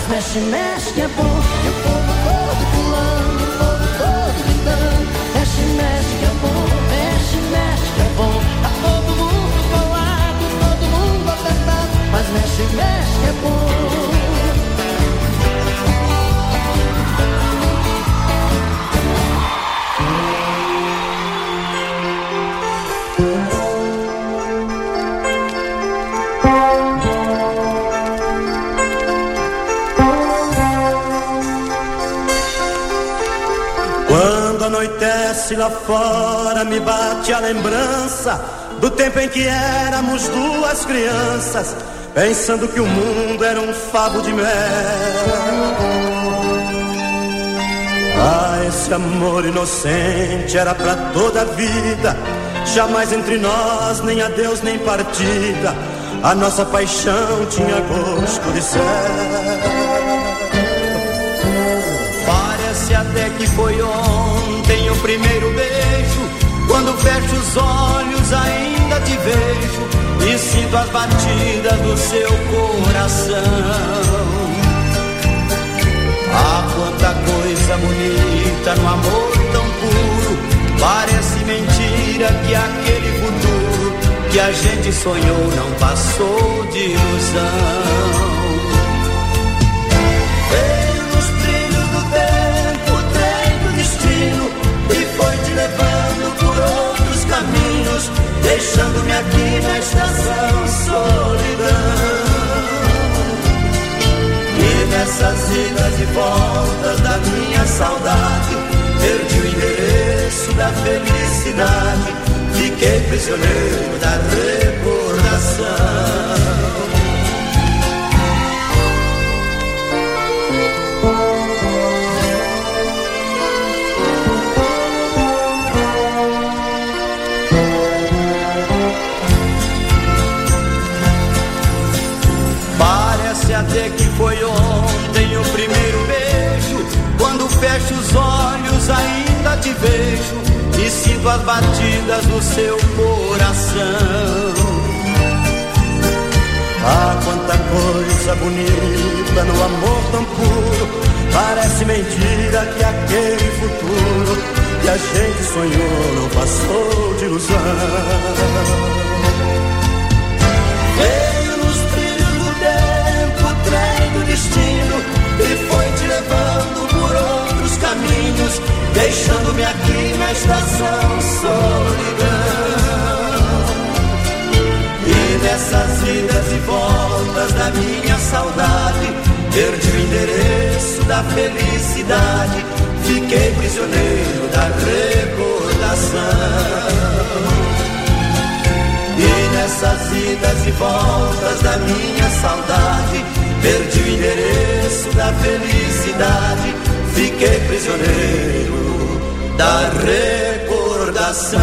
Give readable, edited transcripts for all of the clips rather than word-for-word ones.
mexe, mexe que é bom. E o povo todo pulando, o povo todo gritando. Mexe, mexe que é bom, mexe, mexe que é bom. Tá todo mundo colado, todo mundo apertado, mas mexe, mexe que é bom. Quando anoitece lá fora, me bate a lembrança do tempo em que éramos duas crianças, pensando que o mundo era um favo de mel. Ah, esse amor inocente era pra toda a vida, jamais entre nós nem adeus nem partida. A nossa paixão tinha gosto de céu. Parece até que foi ontem o primeiro beijo. Quando fecho os olhos ainda te vejo e sinto as batidas do seu coração. Ah, quanta coisa bonita no amor tão puro. Parece mentira que aquele futuro que a gente sonhou não passou de ilusão. Veio nos trilhos do tempo o trem do destino e foi te levando por outros caminhos, deixando-me aqui na estação solidão. E nessas idas e voltas da minha saudade, perdi o endereço da felicidade, fiquei prisioneiro da recordação. Parece até que foi ontem o primeiro beijo. Quando fecho os olhos ainda te vejo e sinto as batidas do seu coração. Ah, quanta coisa bonita no amor tão puro. Parece mentira que aquele futuro que a gente sonhou não passou de ilusão. Veio nos trilhos do tempo o trem do destino e foi te levando por outros caminhos, deixando-me aqui na estação solidão. E nessas idas e voltas da minha saudade, perdi o endereço da felicidade, fiquei prisioneiro da recordação. E nessas idas e voltas da minha saudade, perdi o endereço da felicidade, fiquei prisioneiro da recordação.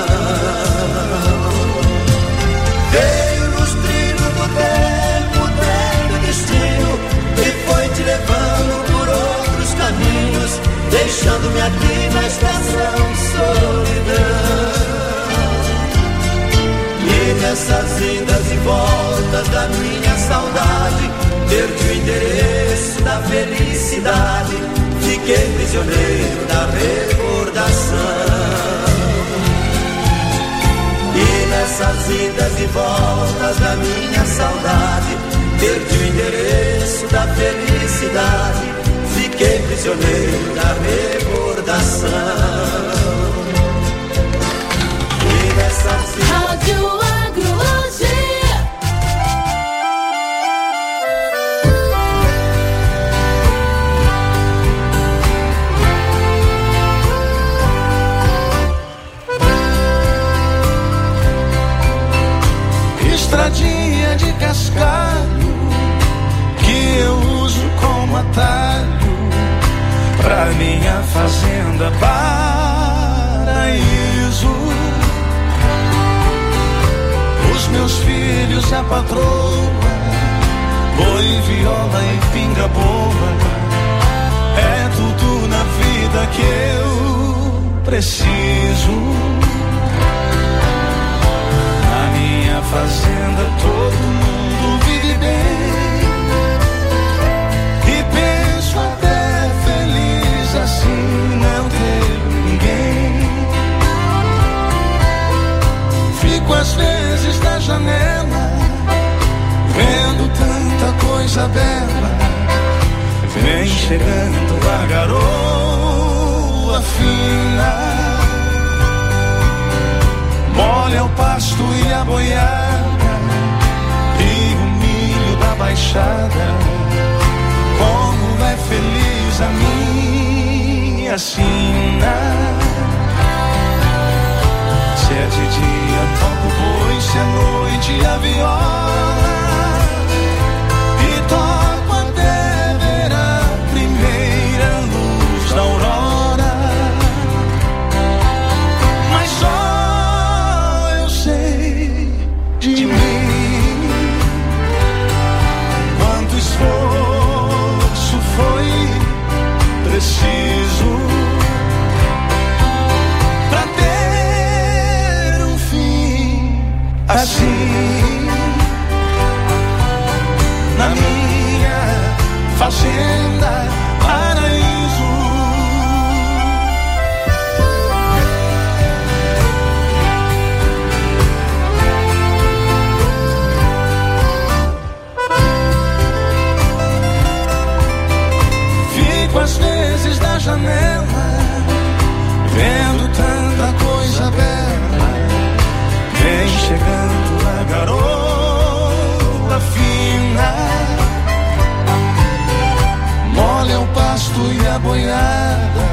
Veio nos trilhos do tempo o trem do destino e foi te levando por outros caminhos, deixando-me aqui na estação solidão. E nessas idas e voltas da minha saudade, perdi o endereço da felicidade, fiquei prisioneiro da recordação. E nessas idas e voltas da minha saudade, perdi o endereço da felicidade, fiquei prisioneiro da recordação. E nessas idas... Rádio Agro hoje. Estradinha de cascalho que eu uso como atalho pra minha fazenda paraíso. Os meus filhos e a patroa, boi, viola e pinga boa, é tudo na vida que eu preciso. Fazenda todo mundo vive bem, vem chegando a garoa fina, molha o pasto e a boiada e o milho da baixada. Como é feliz a minha sina. Se é de dia toca o boi, se é noite a viola, e toco até ver a primeira luz da aurora. Mas só eu sei de mim quanto esforço foi preciso pra ter um fim assim. Na minha fazenda, paraíso. Fico às vezes da janela, vendo tanta coisa bela. Vem chegando a garoa fina, molha o pasto e a boiada